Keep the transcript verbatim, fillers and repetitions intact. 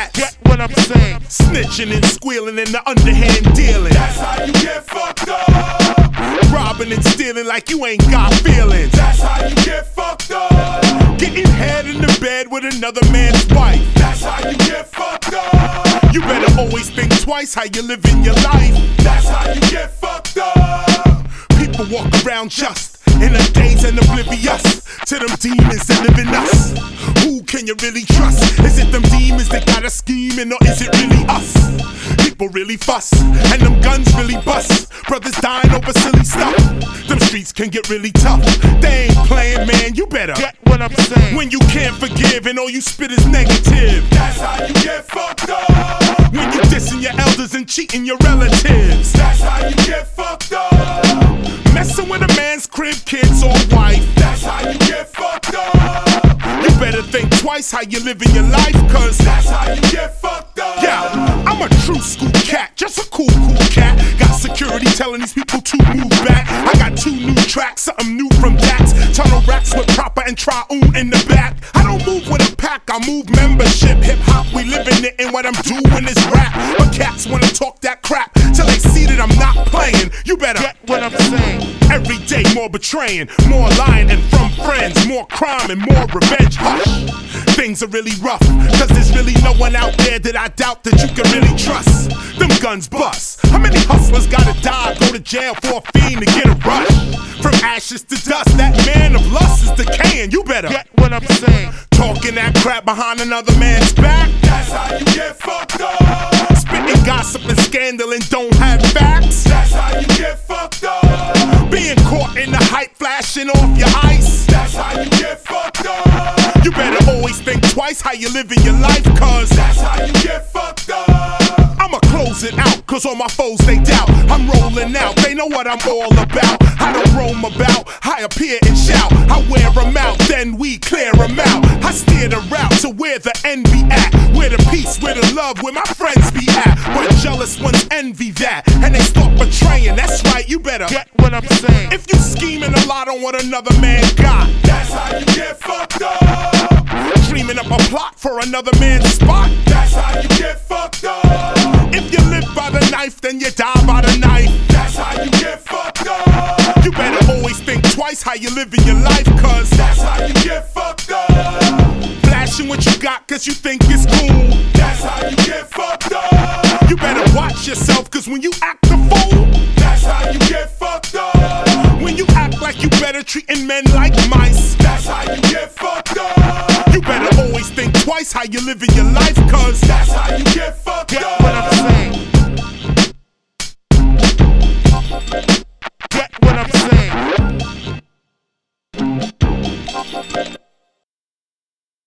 cats. Get what I'm saying? Snitching and squealing and the underhand dealing. That's how you get fucked up. Robbing and stealing like you ain't got feelings. That's how you get fucked up. Getting head in the bed with another man's wife. That's how you get fucked up. You better always think twice how you live in your life. That's how you get fucked up. People walk around just in a daze and oblivious to them demons that live in us. Who can you really trust? Is it them demons that got us scheming, or is it really us? People really fuss, and them guns really bust. Brothers dying over silly stuff. Them streets can get really tough. They ain't playing, man, you better Get what I'm saying? when you can't forgive and all you spit is negative. That's how you get fucked up. When you dissing your elders and cheating your relatives. That's how you get fucked up. Messing with a man's crib, kids or wife. That's how you get fucked up. You better think twice how you live in your life, cause That's how you get fucked up. yeah, I'm a true school cat, just a cool, cool cat. Got security telling these people to move back. I got two new tracks, something new from Dax. Tunnel racks with proper and triune in the back. I don't move with a pack, I move membership. Hip hop, we living it, and what I'm doing is rap. But cats wanna talk that crap till they see that I'm not playing. You better Get what I'm saying? every day more betraying, more lying and from friends, more crime and more revenge. Hush, things are really rough, cause there's really no one out there that I doubt that you can really trust. Them guns bust. How many hustlers gotta die, go to jail for a fiend to get a rush? From ashes to dust, that man of lust is decaying. You better Get what I'm saying? talking that crap behind another man's back. That's how you get fucked up. Spitting gossip and scandal and don't have facts. That's how you get fucked up. Being caught in the hype, flashing off your ice. That's how you get fucked up. You better always think twice how you live in your life, cause That's how you get fucked up. I'ma close it out, cause all my foes they doubt. I'm rolling out, they know what I'm all about. I don't roam about, I appear and shout. I wear them out, then we clear them out. I steer the route to where the end be at. Where the peace, where the love, where my friends be at. But jealous ones envy that, and they start betraying. That's right, you better Get what I'm saying? if you scheming a lot on what another man got. That's how you get fucked up. Dreaming up a plot for another man's spot. That's how you get fucked up. If you live by the knife, then you die by the knife. That's how you get fucked up. You better always think twice how you live in your life, cause That's how you get fucked up. flashing what you got cause you think it's cool. That's how you get fucked up. You better watch yourself, cause when you act a fool, That's how you get fucked up. when you act like you better treating men like mice, That's how you get fucked up. you better always think twice how you live in your life, cause That's how you get fucked up.